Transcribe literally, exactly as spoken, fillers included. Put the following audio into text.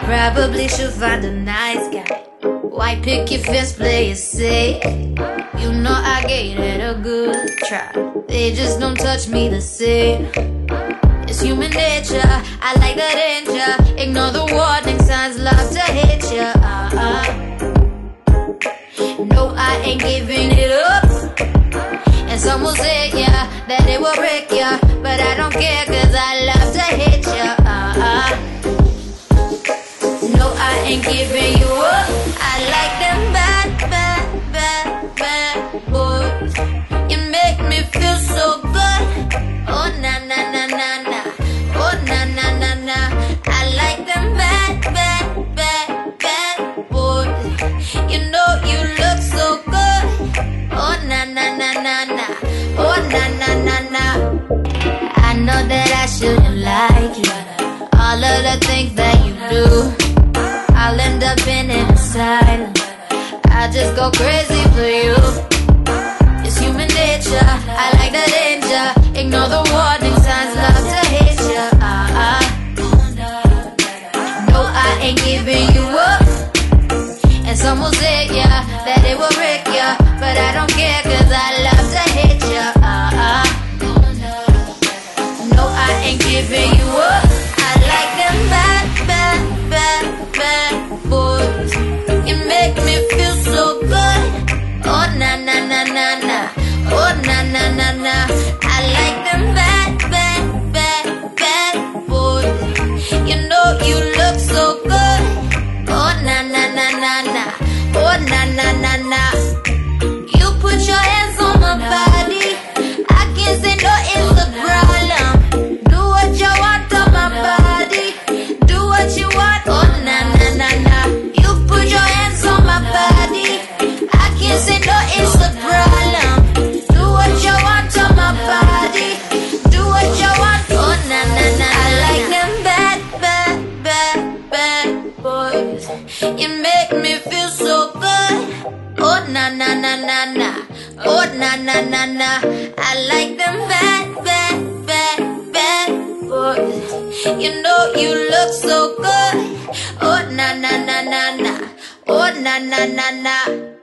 Probably should find a nice guy. White picket fence, play it safe. You know I gave it a good try. They just don't touch me the same. It's human nature, I like the danger. Ignore the warning signs, love to hit ya. uh-uh. No, I ain't giving it up. And some will say, yeah, that it will break ya, but I don't care, cause I love to hit ya. uh-uh. No, I ain't giving you up. I like them bad, bad, bad, bad boys. You make me feel so good. Oh, na, na, na, na, na. Oh, na, na, na, na. I like them bad, bad, bad, bad boys. You know you look so good. Oh, na, na, na, na, na. Oh, na, na, na, na. I know that I shouldn't like you. All of the things that you do, I'll end up in an asylum. I just go crazy for you. It's human nature, I like the danger. Ignore the warning signs, love to hit ya. uh-uh. No, I ain't giving you up. And some will say, yeah, that it will break ya, but I don't care, cause I love to hit ya. uh-uh. No, I ain't giving you up. I like them bad, bad, bad, bad boys. You make me feel so good. Oh, na, na, na, na, na. Oh, na, na, na, na. I like them bad, bad, bad, bad boys. You know you look so good. Oh, na, na, na, na, na. Oh, na, na, na, na. You put your hands on my body. I can't say no, it's the problem. Do what you want on my body. Do what you want. Oh, na, na, na, na. You put your hands on my body. I can't say no, it's the problem. Do what you want on my body. Do what you want. Oh, na, na, na. I like them bad, bad, bad, bad boys. You make me feel so good. Oh, na, na, na, na, na. Oh, na, na, na, na. I like them bad, bad, bad, bad boys. You know you look so good. Oh, na, na, na, na, na. Oh, na, na, na, na.